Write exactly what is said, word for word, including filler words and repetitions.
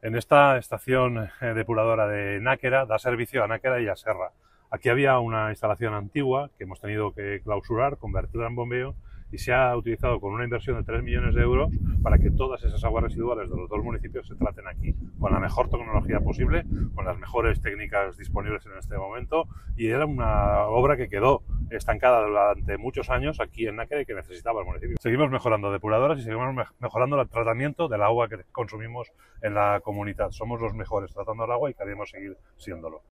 En esta estación eh, depuradora de Náquera da servicio a Náquera y a Serra. Aquí había una instalación antigua que hemos tenido que clausurar, convertirla en bombeo y se ha utilizado con una inversión de tres millones de euros para que todas esas aguas residuales de los dos municipios se traten aquí, con la mejor tecnología posible, con las mejores técnicas disponibles en este momento, y era una obra que quedó estancada durante muchos años aquí en Náquera y que necesitaba el municipio. Seguimos mejorando depuradoras y seguimos mejorando el tratamiento del agua que consumimos en la comunidad. Somos los mejores tratando el agua y queremos seguir siéndolo.